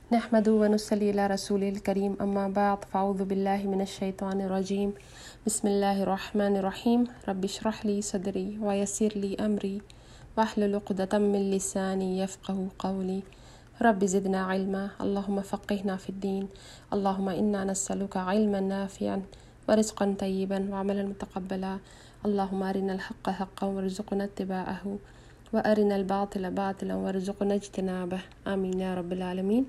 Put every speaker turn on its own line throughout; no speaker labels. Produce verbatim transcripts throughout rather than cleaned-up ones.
नहमदु व नुसल्ली अला रसूलिल करीम अम्मा बाद फ़अऊज़ु बिल्लाहि मिनश शैतानिर रजीम बिस्मिल्लाहिर रहमानिर रहीम रब्बि इश्रह ली सदरी व यस्सिर ली अमरी वहलुल उक़दतम मिन लिसानी यफ़क़हू क़ौली रब्बि ज़िदना इल्मा अल्लाहुम्मा फ़क़्हिना फ़िद्दीन अल्लाहुम्मा इन्ना नस्अलुका इल्मन नाफ़िअन व रिज़्क़न तय्यिबन व अमलन मुतक़ब्बला अल्लाहुम्मा अरिनल हक़्क़ हक़्क़न वरज़ुक़ना इत्तिबाअहू व अरिनल बातिला बातिलन वरज़ुक़ना इज्तिनाबह आमीन या रब्बिल आलमीन।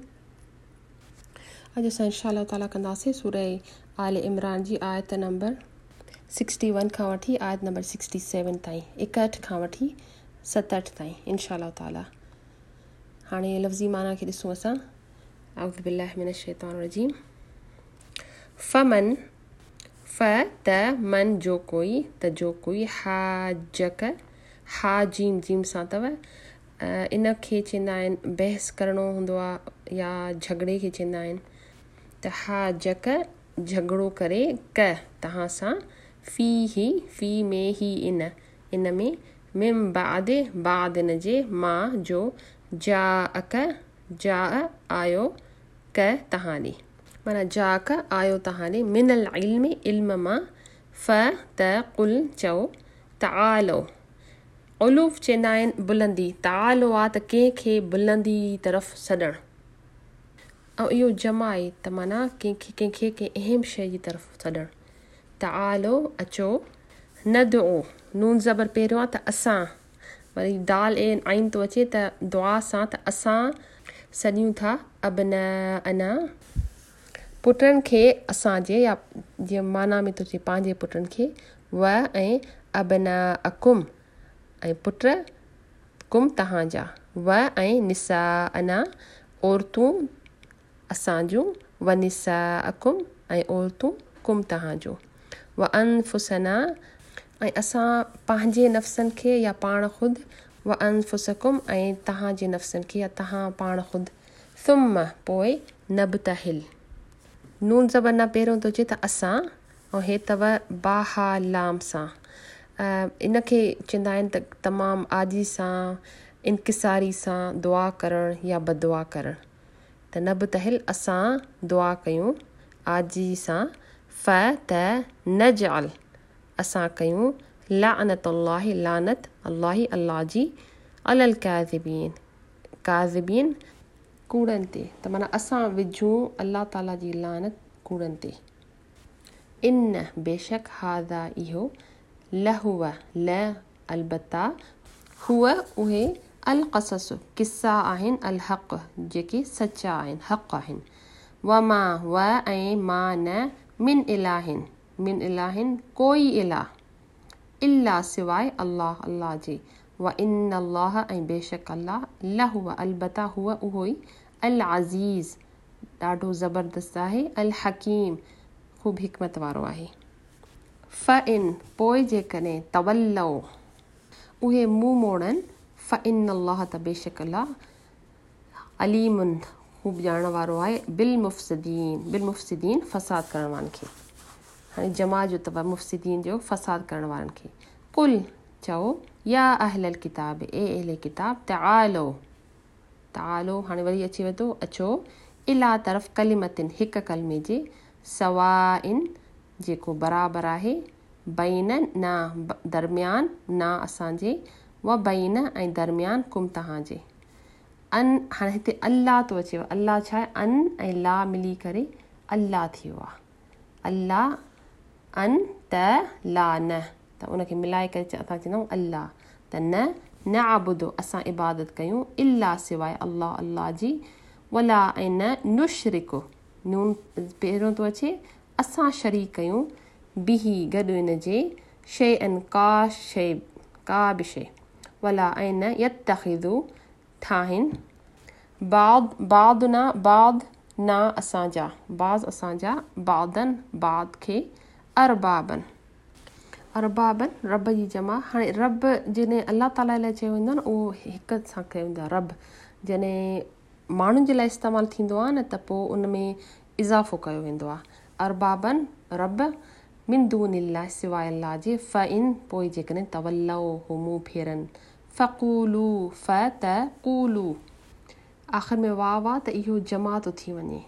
अॼु असां इंशाअल्लाह ताला कंदासीं सूरह आल इमरान जी आयत नंबर इकसठ खां वठी आयत नंबर सड़सठ ताईं, एकहठि खां वठी सतहठि ताईं इंशाअल्लाह ताला। हाणे लफ़्ज़ी माना खे ॾिसूं असां। अऊज़ु बिल्लाहि मिनश शैतानिर रजीम। फमन फ त मन जो कोई त जो कोई हाजक हा जीम जीम सां अथव। इन खे चवंदा आहिनि बहस करिणो हूंदो आहे या झगड़े खे चवंदा आहिनि त हाजक झगड़ो करे क तव्हां सां फ़ी ही फ़ी में ही इन इन में मिम बाद बाद इन जे मां जो जा अक जा आयो क तव्हां ॾे माना जा क आयो तव्हां ॾे मिनल इल्म इल्म मां फ त कुल चओ तआलो उलूफ़ चवंदा आहिनि बुलंदी तआलो आहे त कंहिंखे बुलंदी तरफ़ सॾणु ऐं इहो जमा आहे त माना कंहिंखे कंहिंखे कंहिं अहम शइ जी तरफ़ सॾणु। तआलो अचो नदो नून ज़बर पहिरियों आहे त असां वरी दाल ए आइन थो अचे त दुआ सां त असां सॾियूं था अबन अना पुटनि खे असांजे या जीअं माना में थो चए पंहिंजे पुटनि खे व ऐं अबना अकुम ऐं पुट कुम तव्हांजा व ऐं निसा अना औरतूं असांजूं व निसा अकुम ऐं औरतूं कुम तव्हांजो व अनफुसना ऐं असां पंहिंजे नफ़्सनि खे या पाण ख़ुदि व अनफुसकुम ऐं तव्हांजे नफ़्सनि खे या तव्हां पाण ख़ुदि सुम पोइ नबतहिल नून ज़बर न पहिरियों थो अचे त असां ऐं हे अथव बाहा लाम सां इनखे चवंदा आहिनि त तमामु आजी सां इनकिसारी सां दुआ करणु या बदुआ करणु त नबतहिल असां दुआ कयूं आजी सां फ त नजअल असां कयूं लानतुल्लाहि लानत अल्लाहि अल्लाह जी अलल काज़िबीन काज़िबीन कूड़नि ते त माना असां विझूं अल्लाह ताला जी लानत कूड़नि ते। इन बेशक हाज़ा इहो लहुव ल अलबत्ता हुआ उहे अल क़सस किस्सा आहिनि अल हक़ जेके सचा आहिनि हक़ आहिनि व मा व ऐं मा न मिन इलाहिन मिन इलाहिन कोई इलाह इल्ला सिवाय अल्लाह अल्लाह जे व इन अल्लाह ऐं बेशक अल्लाह लहुव अलबत्ता हुआ उहो ई अल अज़ीज़ ॾाढो ज़बरदस्त आहे अल हकीम ख़ूब हिकमत वारो आहे। फ इन पोइ जेकॾहिं तवल्लो उहे मुंहुं मोड़नि फ इन अल्लाह त बेशक अल्लाह अलीमुन ख़ूब ॼाणण वारो आहे बिल मुफ़्सिदीन बिल मुफ़्सिदीन फ़साद करण वारनि खे। हाणे जमा जो अथव मुफ़्सिदीन जो फ़साद करण वारनि खे। कुल चओ या अहलल किताब ए अहले किताब तआलो तआलो हाणे वरी अची वेंदो अचो इला तरफ़ कलिमतिन हिकु कलमे जे सवाइन जेको बराबरि आहे बैन न दरमियान न असांजे व बैन ऐं दरमियान कुम तव्हांजे अन हाणे हिते अल्लाह थो अचेव अल्लाह छा आहे अन ऐं ला मिली करे अल्लाह थियो आहे अल्लाह अन त ला न त उनखे मिलाए करे असां चवंदा आहियूं अल्लाह त न न आबुदो असां इबादत कयूं इल्ला सिवाय अल्लाह अल्लाह जी वला ऐं न नुशरिको नून पहिरियों थो अचे असां शरीक कयूं बिही गॾु इन जे शइ अन का शइ का बि शइ वला ऐं न यतख़िदु ठाहिनि बाद बाद न बाद न असांजा बाज़ असांजा बादनि बाद खे अरबाबन अरबाबन रब जी जमा। हाणे रब जॾहिं अल्लाह ताला लाइ चयो वेंदो आहे न उहो हिकु सां कयो वेंदो आहे रब जॾहिं माण्हुनि जे लाइ इस्तेमालु थींदो आहे न त पोइ उन में इज़ाफ़ो कयो वेंदो आहे अरबाबन रब मिन दूनिल्लाह सिवाय अल्लाह जे फ इन पोइ जेकॾहिं तवल्लो हो मुंहुं फेरनि फ़क़ूलू फ त क़ूलू आख़िर में वाह वाह त इहो जमा थो थी वञे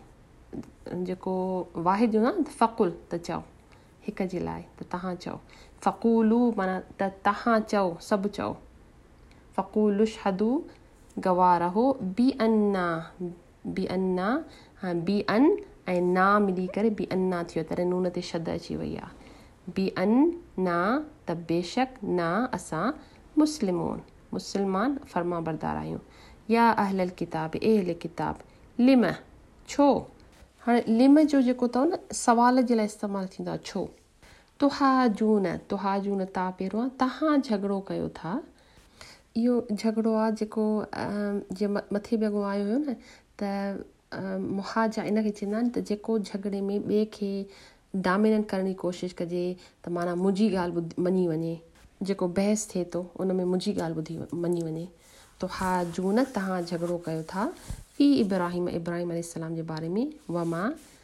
जेको वाहिद हूंदो आहे फ़कुल त चओ हिक जे लाइ त तव्हां चओ फ़क़ूलू माना त तव्हां चओ सभु चओ फ़क़ूलु शहदू गवाह रहो बी अन्ना बी अन्ना हा बी अन ऐं ना मिली करे बी अन्ना थियो तॾहिं नून ते शद अची वई आहे बी अन ना त बेशक ना असां मुस्लिमून मुस्लमान फर्मा बरदार आहियूं या अहलल किताब ए अहल किताब लिम छो हाणे लिम जो जेको अथव न सवाल जे लाइ इस्तेमालु थींदो आहे छो तुहा जून तुहा जून ता पहिरियों आहे तव्हां झगड़ो कयो था इहो झगड़ो आहे जेको जे मथे बि अॻो आयो हुयो न त मुहाजा इनखे चवंदा आहिनि त जेको झगड़े में ॿिए खे डामिनेट करण जी कोशिशि कजे त माना मुंहिंजी ॻाल्हि ॿुधी मञी वञे जेको बहस थिए थो उन में मुंहिंजी ॻाल्हि ॿुधी मञी वञे तो हा जून तव्हां झगड़ो कयो था फी इब्राहिम इब्राहिम अलैहिस्सलाम जे बारे में वमा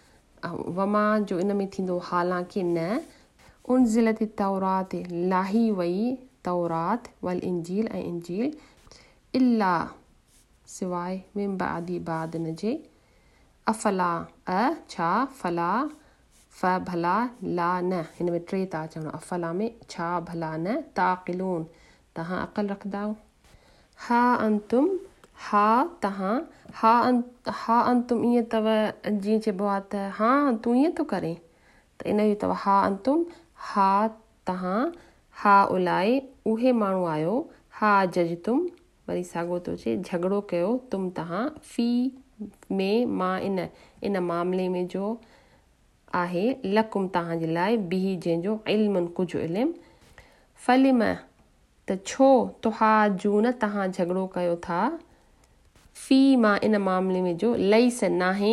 वमा जो इन में थींदो हालांकि न उनज़िलत तौरात लाही वई तौरात वल इंजील ऐं इंजील इल्ला सिवाइ मिन बादी बाद न जे अफला अ छा फला फ भला ला न हिन में टे था अचनि अफला में छा भला न ताक़िलून तव्हां अक़ल रखंदा आहियो हा अंतुम हा तव्हां हा अं हा अंतुम ईअं अथव जीअं चइबो आहे त हा तूं ईअं थो करे त इन जो अथव हा अंतुम हा तव्हां हा उलाए उहे माण्हू आहियो हा जज तुम वरी साॻियो थो अचे झगड़ो कयो तुम तव्हां फ़ी में मां इन इन मामले में जो आहे लकुम तव्हांजे लाइ बिही जंहिंजो इल्मु कुझु इल्मु फलिम त छो तुहा जून तव्हां झगड़ो कयो था फ़ी मां इन मामले में जो लईस नाहे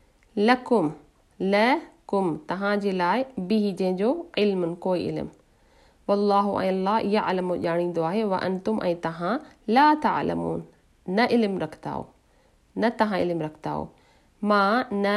लकुम ल कुम तव्हांजे लाइ बिही जंहिंजो इल्मु कोई इल्मु वल्लाहु ऐं अल्लाह यअलमु ॼाणींदो आहे व अंतुम ऐं तव्हां ला तअलमून न इल्मु रखंदा आहियो न तव्हां इल्मु रखंदा आहियो मां न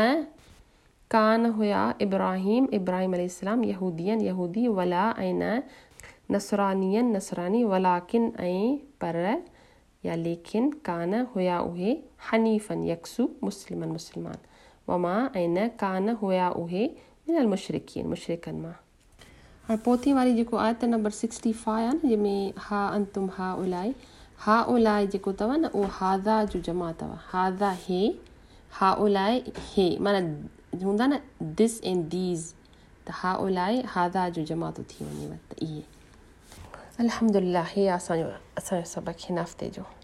कान हुया इब्राहिम इब्राहिम अलैहिस्सलाम यहूदियन यहूदी वला ऐं न नसरानियन नसरानी वलाकिन ऐं पर या लेकिन कान हुया उहे हनीफ़न यकसू मुस्लिमन मुस्लमान वमा ऐं न कान हुया उहे मिनल मुशरिकीन मुशरिकनि मां हाणे पोथी वारी जेको आयत नंबर सिक्सटी फाइव आहे न जंहिंमें हा अंतुम हा उलाए हा उलाए जेको अथव न उहो हाज़ा जो जमा अथव हाज़ा हे हा उलाए हे माना हूंदा न दिस एंड दीज़ त हा उलाए हाज़ा जो जमा थो थी वञेव त इहे अल्हम्दुलिल्लाह हे असांजो असांजो सबक़ हिन हफ़्ते जो